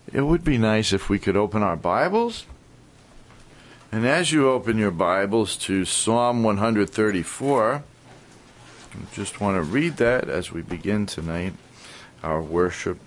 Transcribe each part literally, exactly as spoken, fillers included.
it would be nice if we could open our Bibles. And as you open your Bibles to Psalm one thirty-four, I just want to read that as we begin tonight, our worship.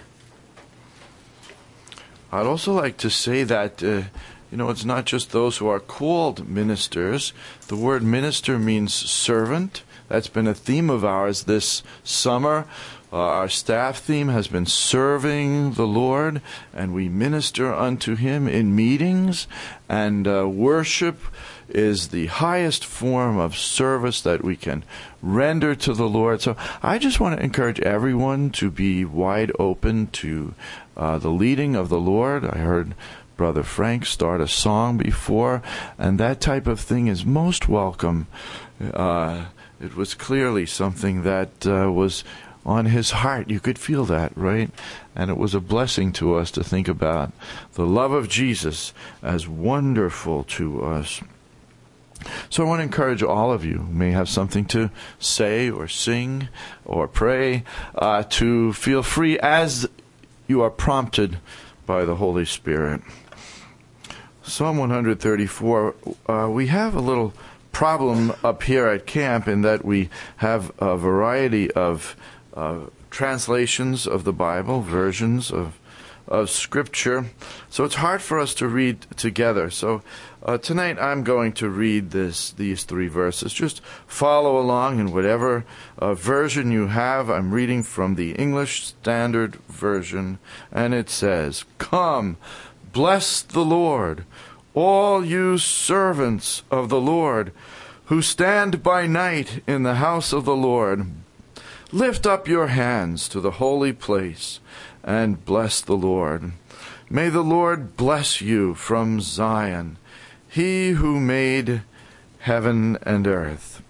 I'd also like to say that, uh, you know, it's not just those who are called ministers. The word minister means servant. That's been a theme of ours this summer. Uh, our staff theme has been serving the Lord, and we minister unto Him in meetings. And uh, worship is the highest form of service that we can render to the Lord. So I just want to encourage everyone to be wide open to uh, the leading of the Lord. I heard Brother Frank start a song before, and that type of thing is most welcome. Uh, it was clearly something that uh, was on his heart. You could feel that, right? And it was a blessing to us to think about the love of Jesus as wonderful to us. So I want to encourage all of you who may have something to say or sing or pray uh, to feel free as you are prompted by the Holy Spirit. Psalm one thirty-four, uh, we have a little problem up here at camp in that we have a variety of Uh, translations of the Bible, versions of of Scripture. So it's hard for us to read together. So uh, tonight I'm going to read this these three verses. Just follow along in whatever uh, version you have. I'm reading from the English Standard Version, and it says, "Come, bless the Lord, all you servants of the Lord, who stand by night in the house of the Lord. Lift up your hands to the holy place and bless the Lord. May the Lord bless you from Zion, He who made heaven and earth.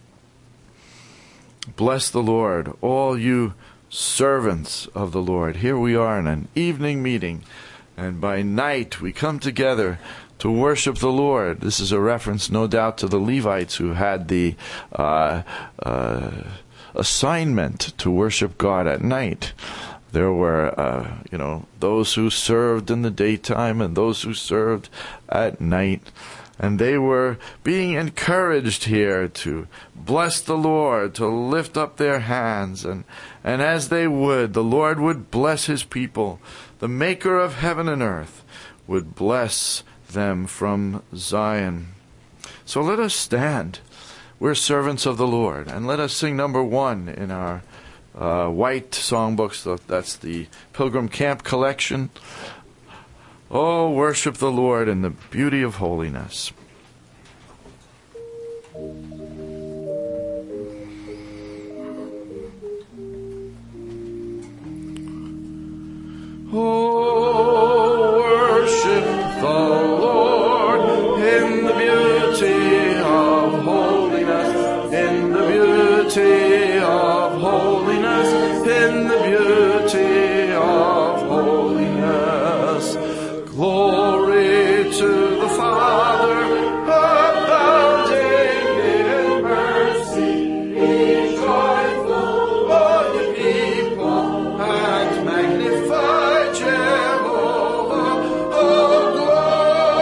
Bless the Lord, all you servants of the Lord." Here we are in an evening meeting, and by night we come together to worship the Lord. This is a reference, no doubt, to the Levites who had the uh, uh, assignment to worship God at night. There were, uh, you know, those who served in the daytime and those who served at night. And they were being encouraged here to bless the Lord, to lift up their hands. And, and as they would, the Lord would bless His people. The Maker of heaven and earth would bless them from Zion. So let us stand. We're servants of the Lord. And let us sing number one in our uh, white songbooks. That's the Pilgrim Camp Collection. Oh, worship the Lord in the beauty of holiness. Oh, worship the Lord in the beauty of holiness, in the beauty of holiness, in the beauty of holiness. Glory to the Father, abounding in mercy, be joyful, all the people, and magnify Jehovah. Oh,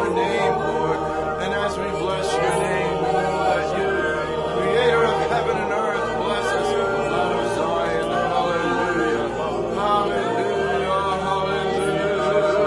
your name, Lord. And as we bless your name, we know that you, creator of heaven and earth, bless us out of Zion. Hallelujah. Hallelujah. Hallelujah.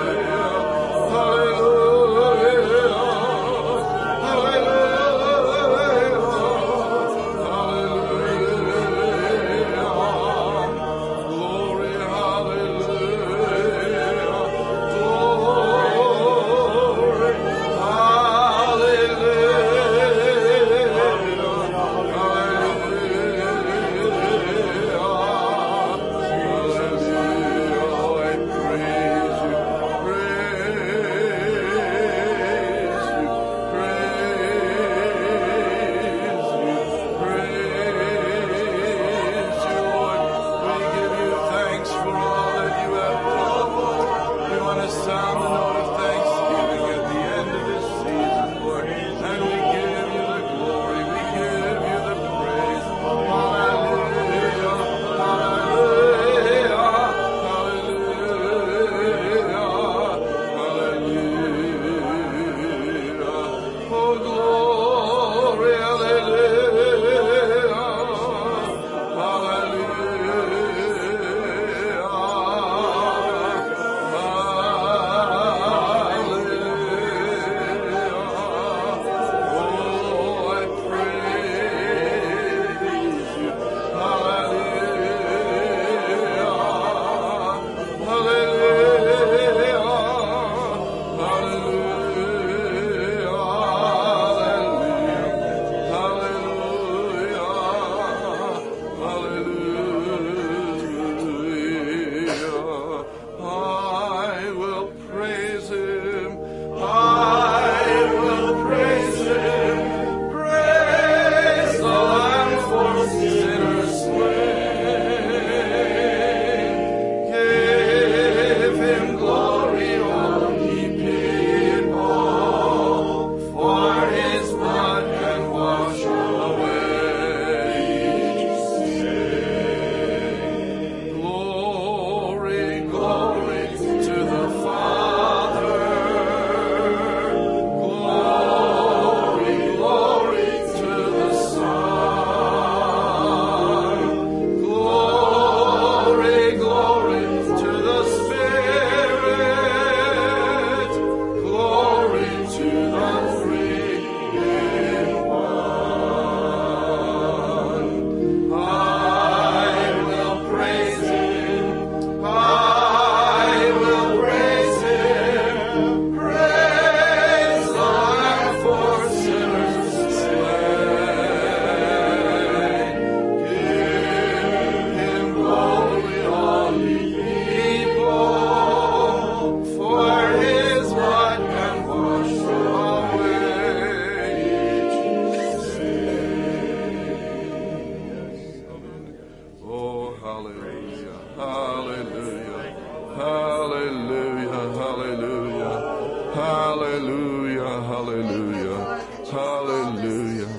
Hallelujah, hallelujah, hallelujah.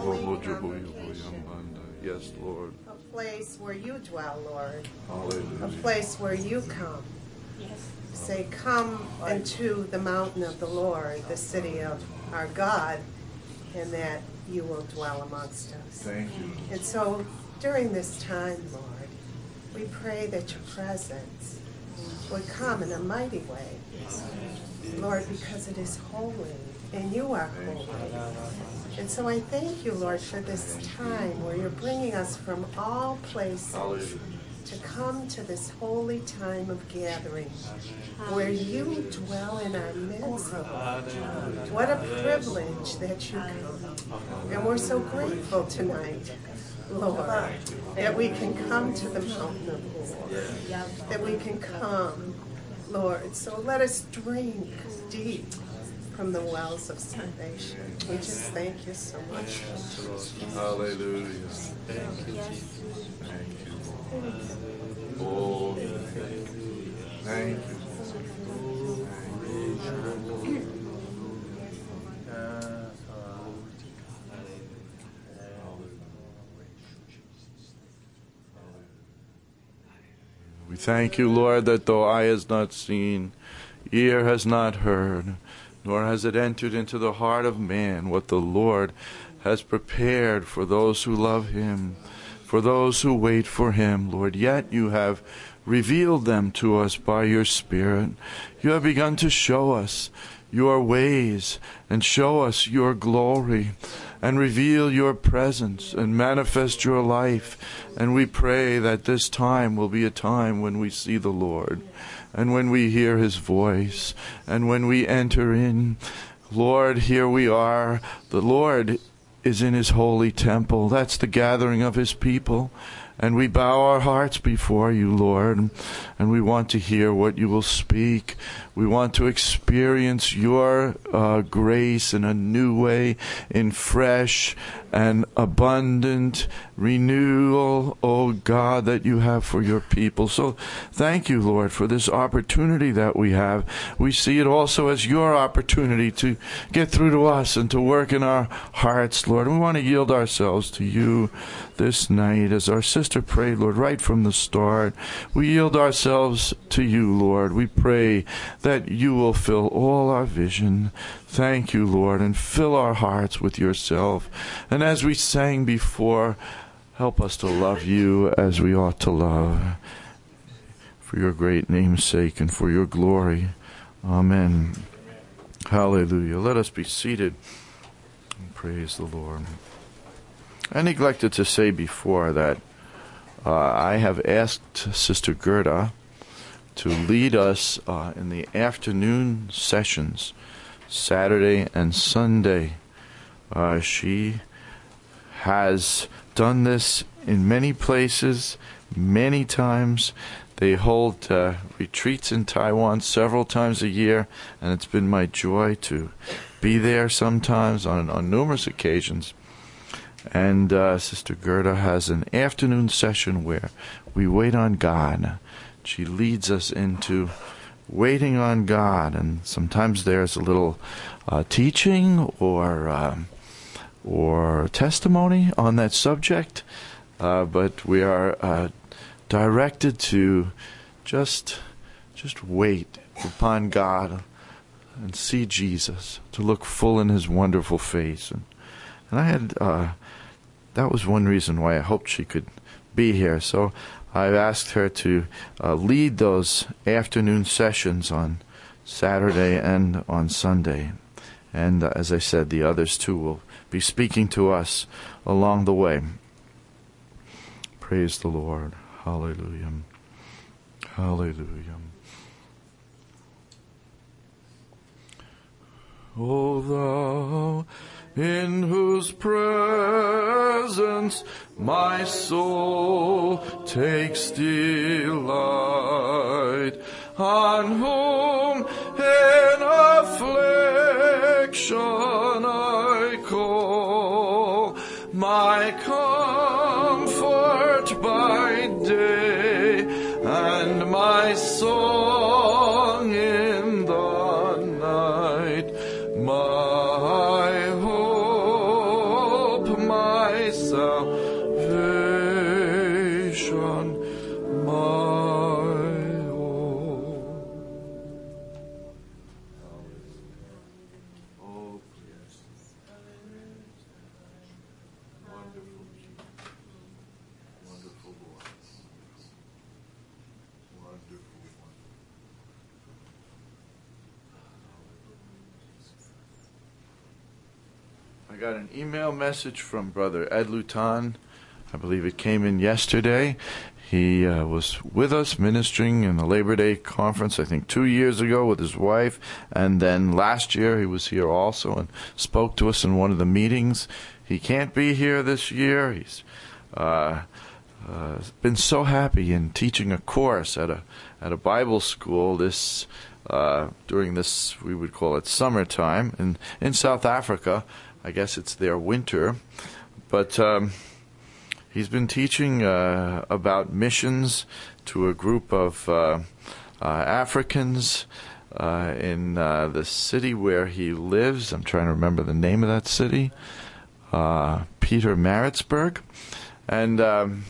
Yes, Lord. A place where you dwell, Lord. Hallelujah. A place where you come. Say, come into the mountain of the Lord, the city of our God, and that you will dwell amongst us. Thank you. And so during this time, Lord, we pray that your presence would come in a mighty way, Lord, because it is holy, and you are holy. And so I thank you, Lord, for this time where you're bringing us from all places Hallelujah. to come to this holy time of gathering, where you dwell in our midst, Lord. What a privilege that you come. And we're so grateful tonight, Lord, that we can come to the mountain of the Lord, that we can come, Lord. So let us drink deep from the wells of salvation. We just thank you so much. Hallelujah. Thank you. Thank you. Oh, thank you. We thank you, Lord, that though eye has not seen, ear has not heard, nor has it entered into the heart of man what the Lord has prepared for those who love him, for those who wait for him, Lord. Yet you have revealed them to us by your Spirit. You have begun to show us your ways and show us your glory and reveal your presence and manifest your life. And we pray that this time will be a time when we see the Lord and when we hear his voice and when we enter in. Lord, here we are. The Lord is in his holy temple. That's the gathering of his people. And we bow our hearts before you, Lord, and we want to hear what you will speak. We want to experience your uh, grace in a new way, in fresh and abundant renewal, oh God, that you have for your people. So thank you, Lord, for this opportunity that we have. We see it also as your opportunity to get through to us and to work in our hearts, Lord. And we want to yield ourselves to you this night. As our sister prayed, Lord, right from the start, we yield ourselves to you, Lord. We pray that you will fill all our vision. Thank you, Lord, and fill our hearts with yourself. And as we sang before, help us to love you as we ought to love, for your great name's sake and for your glory. Amen. Hallelujah. Let us be seated. Praise the Lord. I neglected to say before that uh, I have asked Sister Gerda to lead us uh, in the afternoon sessions, Saturday and Sunday. Uh, she has done this in many places, many times. They hold uh, retreats in Taiwan several times a year, and it's been my joy to be there sometimes on, on numerous occasions. And uh, Sister Gerda has an afternoon session where we wait on God. She leads us into waiting on God, and sometimes there's a little uh, teaching or um, or testimony on that subject, uh, but we are uh, directed to just just wait upon God and see Jesus, to look full in his wonderful face. And, and I had, uh, that was one reason why I hoped she could be here. So I've asked her to uh, lead those afternoon sessions on Saturday and on Sunday. And uh, as I said, the others too will be speaking to us along the way. Praise the Lord. Hallelujah. Hallelujah. O thou in whose presence my soul takes delight, on whom in affliction I call, my comfort by day and my song in the night, my hope, my salvation, my all. Oh, yes. Wonderful King. Wonderful Lord. Wonderful, wonderful. I got an email message from Brother Ed Luton. I believe it came in yesterday. He uh, was with us ministering in the Labor Day conference, I think two years ago with his wife. And then last year he was here also and spoke to us in one of the meetings. He can't be here this year. He's uh, uh, been so happy in teaching a course at a at a Bible school this uh, during this, we would call it summertime, in, in South Africa. I guess it's their winter, but um, he's been teaching uh, about missions to a group of uh, uh, Africans uh, in uh, the city where he lives. I'm trying to remember the name of that city, uh, Pietermaritzburg, and um,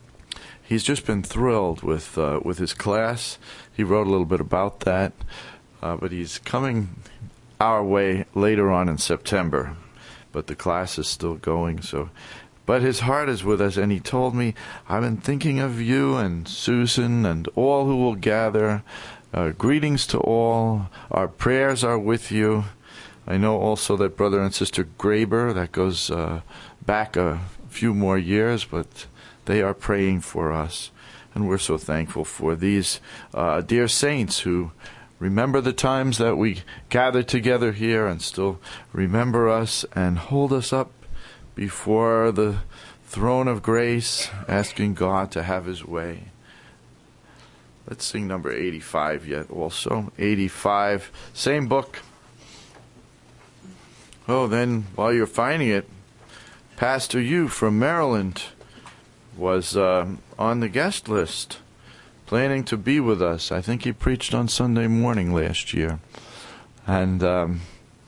he's just been thrilled with uh, with his class. He wrote a little bit about that. uh, but he's coming our way later on in September. But the class is still going, so... But his heart is with us, and he told me, I've been thinking of you and Susan and all who will gather. Uh, greetings to all. Our prayers are with you. I know also that Brother and Sister Graber, that goes uh, back a few more years, but they are praying for us. And we're so thankful for these uh, dear saints who remember the times that we gathered together here and still remember us and hold us up before the throne of grace, asking God to have his way. Let's sing number eighty-five yet also. eighty-five, same book. Oh, then while you're finding it, Pastor Yu from Maryland was uh, on the guest list, planning to be with us. I think he preached on Sunday morning last year. And um,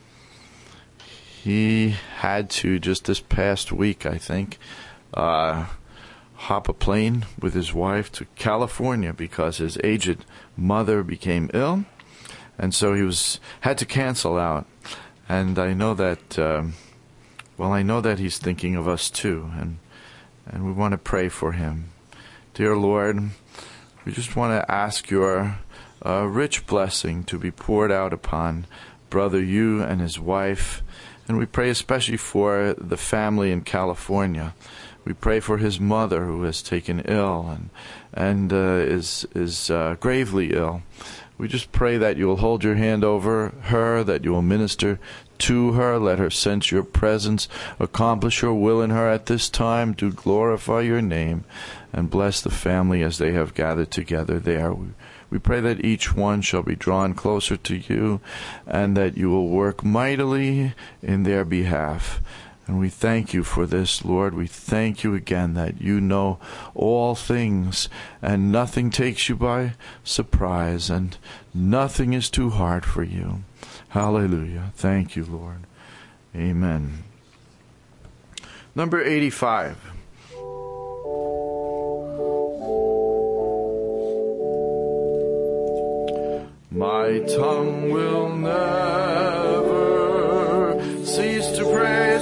he had to, just this past week, I think, uh, hop a plane with his wife to California because his aged mother became ill. And so he was had to cancel out. And I know that, um, well, I know that he's thinking of us too. And, and we want to pray for him. Dear Lord, we just want to ask your uh, rich blessing to be poured out upon Brother Yu and his wife. And we pray especially for the family in California. We pray for his mother who has taken ill and and uh, is is uh, gravely ill. We just pray that you will hold your hand over her, that you will minister to her, let her sense your presence, accomplish your will in her at this time, to glorify your name, and bless the family as they have gathered together there. We, we pray that each one shall be drawn closer to you, and that you will work mightily in their behalf. And we thank you for this, Lord. We thank you again that you know all things, and nothing takes you by surprise, and nothing is too hard for you. Hallelujah. Thank you, Lord. Amen. Number eighty-five. My tongue will never cease to praise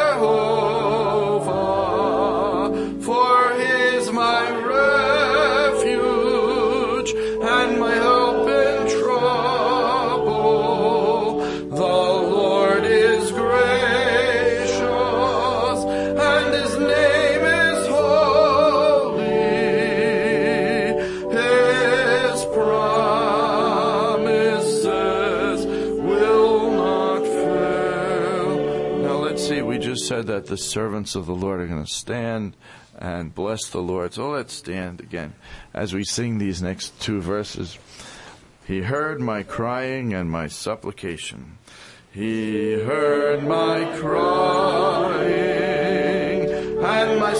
Jehovah, for he is my refuge and my help in trouble. The Lord is gracious, and his name is holy. His promises will not fail. Now let's see, we just said that the servants of the Lord are going to stand and bless the Lord. So let's stand again as we sing these next two verses. He heard my crying and my supplication. He heard my crying and my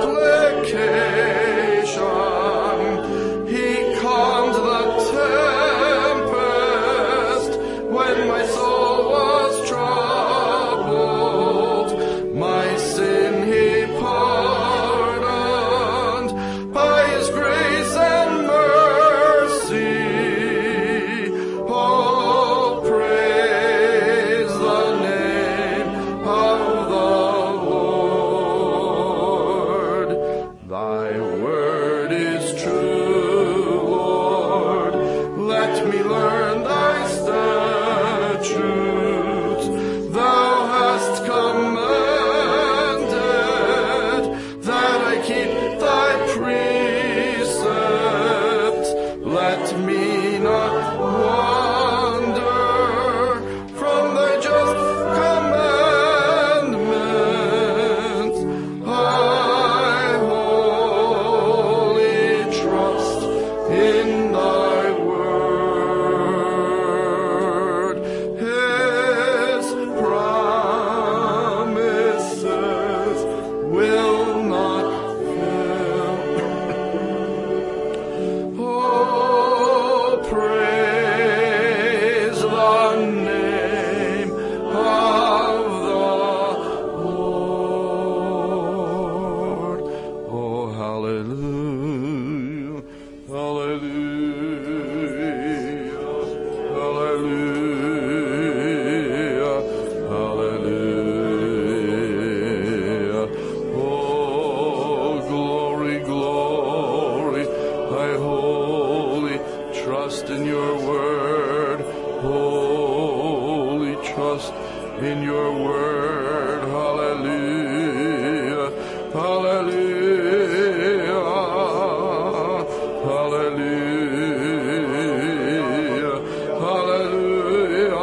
supplication. He calmed the tempest when my soul was troubled. My sin he pardoned by his grace and mercy. Oh, praise the name of the Lord. Thy word is true, Lord. Let me learn thy statutes. Thou hast commanded that I keep thy precepts. Let me not wander from thy just commandments. I wholly trust in thy word. His promises will not fail. Oh, praise the name of the Lord. Oh, hallelujah, hallelujah, hallelujah. boast in your word. Hallelujah. Hallelujah. Hallelujah. Hallelujah.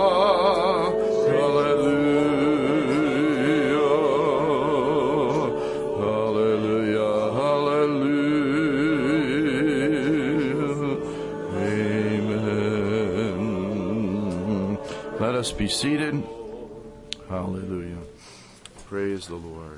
Hallelujah. Hallelujah. Hallelujah. Amen. Let us be seated. Hallelujah. Praise the Lord.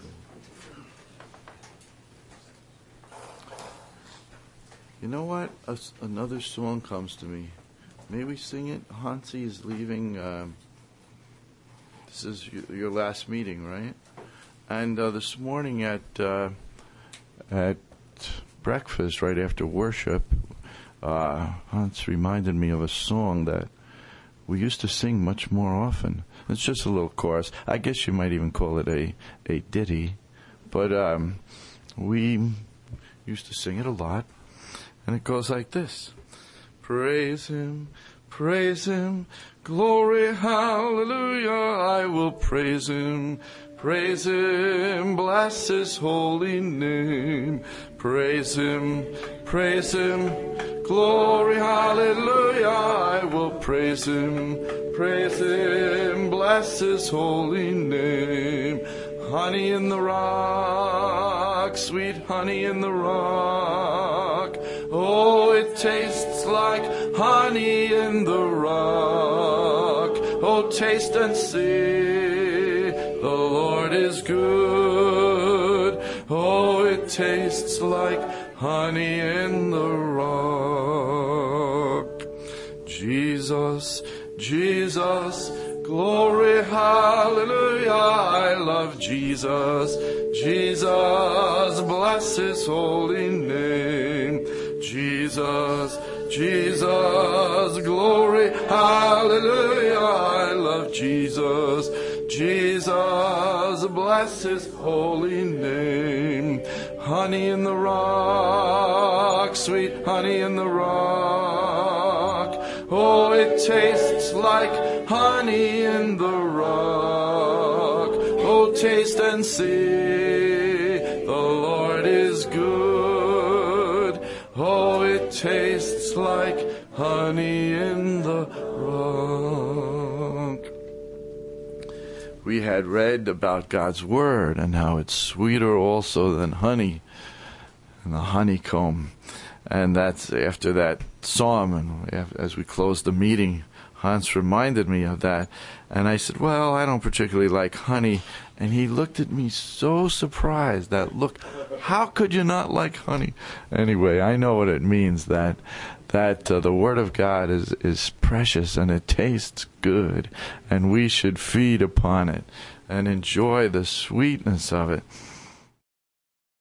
You know what? A, another song comes to me. May we sing it? Hansi is leaving. Um, this is your, your last meeting, right? And uh, this morning at uh, at breakfast, right after worship, uh, Hans reminded me of a song that we used to sing much more often. It's just a little chorus. I guess you might even call it a, a ditty. But um, we used to sing it a lot. And it goes like this. Praise him, praise him, glory, hallelujah. I will praise him, praise him, bless his holy name. Praise him, praise him, glory, hallelujah. I will praise him, praise him, bless his holy name. Honey in the rock, sweet honey in the rock. Oh, it tastes like honey in the rock. Oh, taste and see, the Lord is good. Oh, it tastes like honey in the rock. Jesus, Jesus, glory, hallelujah. I love Jesus. Jesus, bless his holy name. Jesus, Jesus, glory, hallelujah. I love Jesus. Jesus, bless his holy name. Honey in the rock, sweet honey in the rock. Oh, it tastes like honey in the rock. Oh, taste and see, the Lord is good. Oh, it tastes like honey in the rock. We had read about God's Word and how it's sweeter also than honey and the honeycomb. And that's after that psalm, and as we closed the meeting, Hans reminded me of that. And I said, well, I don't particularly like honey. And he looked at me so surprised that, look, how could you not like honey? Anyway, I know what it means, that that uh, the Word of God is, is precious and it tastes good. And we should feed upon it and enjoy the sweetness of it.